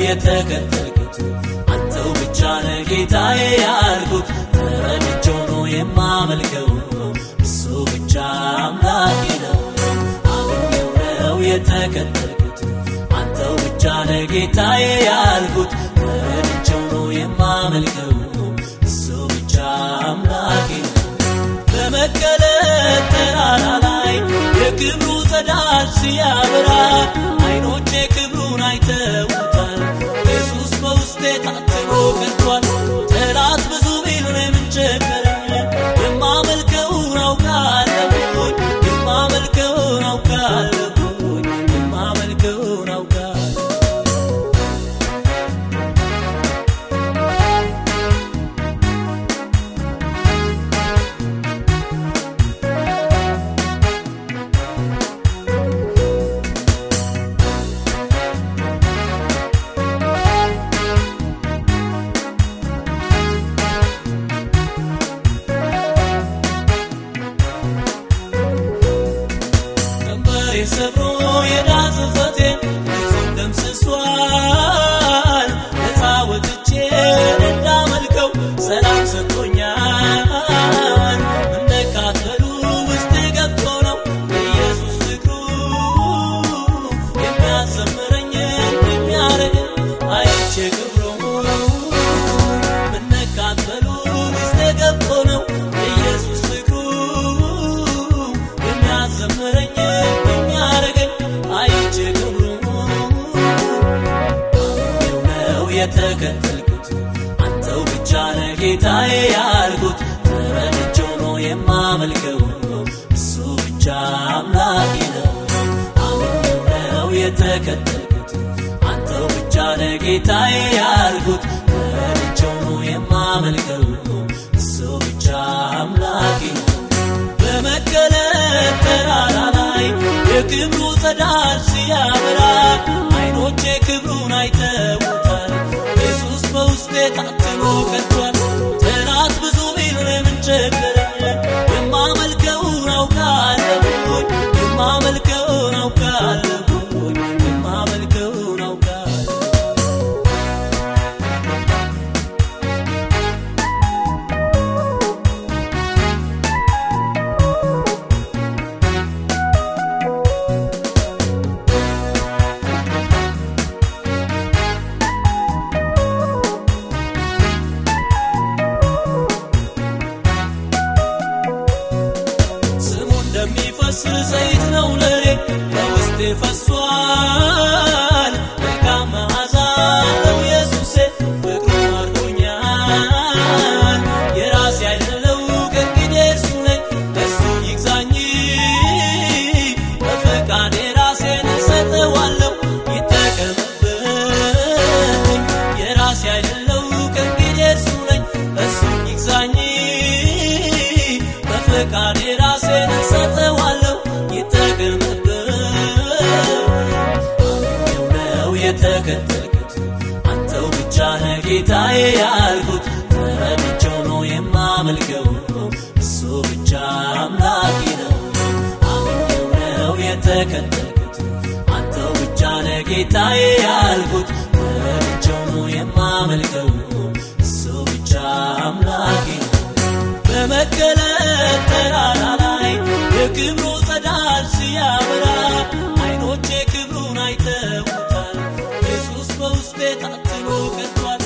የተከተልኩት አንተው ብቻ ነህ ጌታዬ ያልኩት ተረድቼው ነው የማመልከው እሱ ብቻ አምላኬ ነው አምኜው ነው የተከተልኩት አንተው ብቻ ነህ ጌታዬ ያልኩት ተረድቼው ነው የማመልከው እሱ ብቻ አምላኬ ነው በመገለጥ ተራራ ላይ የክብሩ ጸዳል ሲያበራ አይኖቼ ክብሩን አይተውታል ኢየሱስ በውስጤ ታትሞ ቀርቷል ጠላት ብዙ ቢል ምን ቸገረኝ የማመልከውን አውቃለሁ የማመልከውን አውቃለሁ የማመልከውን አውቃለሁ ሰብሮ የዳዘፈቴ ዝም ስሷል ለታወጥቼ እንዳመልከው ሰላም ሰጥቶኛል እንደካተሉ ውስጥ ገብቶ ነው ኢየሱስ ፍቅሩ የሚያዘምረኝ የሚያረግ አይቼ ክብሩ እንደካተሉ ውስጥ ገብቶ ነው ኢየሱስ ፍቅሩ የሚያዘምረኝ የተከተልኩት አንተው ብቻ ነህ ጌታዬ ያልኩት ተረድቼው ነው የማመልከው እሱ ብቻ አምላኬ ነው አምኜው ነው የተከተልኩት አንተው ብቻ ነህ ጌታዬ ያልኩት ተረድቼው ነው የማመልከው እሱ ብቻ አምላኬ ነው በመገለጥ ተራራ ላይ የክብሩ ጸዳል ሲያበራ አይኖቼ ክብሩን አይተውታል ኢየሱስ በውስጤ ታትሞ ቀርቷል ጠላት ብዙ ቢል ምን ቸገረኝ የማመልከውን አውቃለሁ የማመልከውን አውቃለሁ የማመልከውን አውቃለሁ ዘይት ነው ለኔ በውስጤ ፈሷል መልካም መዓዛ ነው ኢየሱሴ ፍቅሩ ማርኮኛል የራሴ አይደለው ከእንግዲህ እሱ ነኝ እሱ ይግዛኝ በፈቃዴ ራሴን እሰጠዋለሁ ይጠቀምብኝ የራሴ አይደለው ከእንግዲህ እሱ ነኝ እሱ ይግዛኝ በፈቃዴ ራሴን እሰጠዋለሁ የተከተልኩት አንተው ብቻ ነህ ጌታዬ ያልኩት ተረድቼው ነው የማመልከው እሱ ብቻ አምላኬ ነው አምኜው ነው የተከተልኩት አንተው ብቻ ነህ ጌታዬ ያልኩት ተረድቼው ነው የማመልከው እሱ ብቻ አምላኬ ነው በመገለጥ ተራራ ላይ የክብሩ ጸዳል ሲያበራ አይኖቼ ክብሩን አይተውታል ኢየሱስ በውስጤ ታትሞ ቀርቷል